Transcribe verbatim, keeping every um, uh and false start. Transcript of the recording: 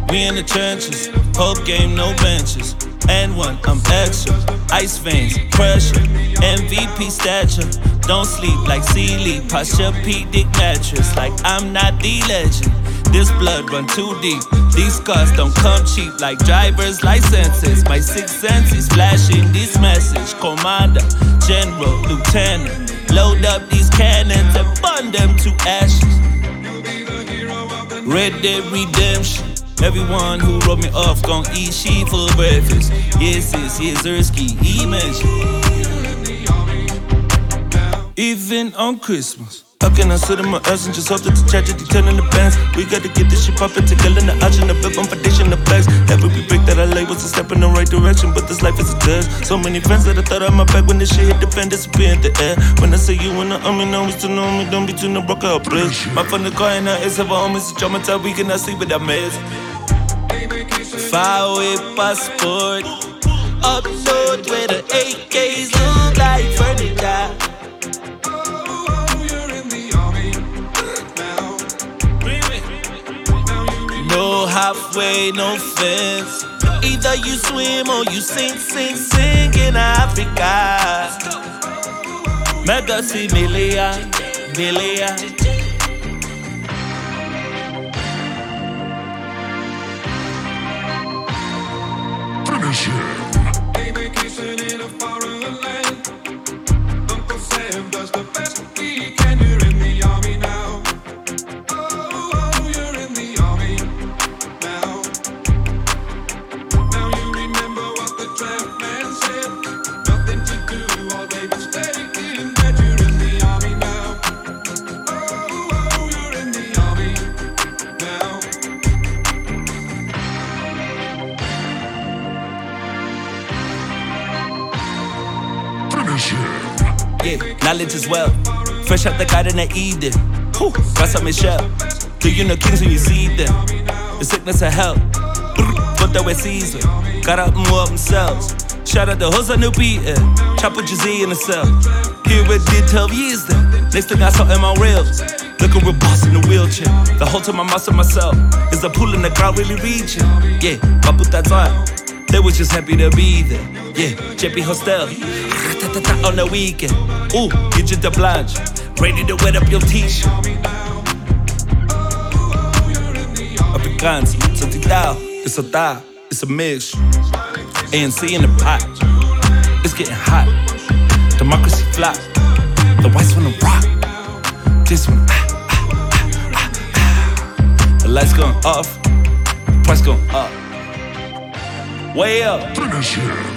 We in the trenches, whole game, no benches. And one, I'm extra. Ice veins, pressure, M V P stature. Don't sleep like Sealy, Posturepedic mattress. Like I'm not the legend. This blood run too deep. These scars don't come cheap like driver's licenses. My sixth sense is flashing this message. Commander, General, Lieutenant. Load up these cannons and burn them to ashes. Red Dead Redemption. Everyone who wrote me off gon' eat shit for breakfast. Yes, yes, yes, Ersky, he mentioned. Even on Christmas, how can I sit in my ass and just hope that the tragedy turn in the bands? We gotta get this shit poppin' together in the action, the build on foundation, the flags. Every break that I lay was a step in the right direction, but this life is a test. So many friends that I thought I had my back when this shit hit the fan, disappear in the air. When I say you in the army, now we still know me, don't be too no broke out, please. My phone the car and I is have a home, it's a drama time, we cannot sleep without mess. Far away passport, up north where the A Ks look like furniture. No halfway, no fence. Either you swim or you sink, sink, sink in Africa. Mega see million, million. Finish him. A vacation in a foreign land. Uncle Sam does the best he can. You're in the army now. Oh, you're in the army now. Now you remember what the draft man said. Nothing to do all day but stay in bed. You're in the army now. Oh, you're in the army now. Finish him. Yeah, knowledge is wealth. Fresh out the Garden of Eden. Whew, got some Michelle. Do you know kings when you see them? The sickness of health. But that way season. Got up and up themselves. Shout out the hoes I knew beating. Chop with Jay-Z in the cell. Here it did twelve years then. Next thing I saw in my reels. Looking real boss in the wheelchair. The whole time I'm out myself. Is the pool in the crowd really reaching? Yeah, I put that on. They was just happy to be there. Yeah, J P Hostel. On the weekend. Ooh, get you the blanche. Ready to wet up your t-shirt. Afrikaans, something down. It's a thigh, it's a mix. A N C in the pot. It's getting hot. Democracy flop. The whites wanna rock. This one, ah, ah, ah, ah, ah. The lights going off. The price going up. Way up. Finish him.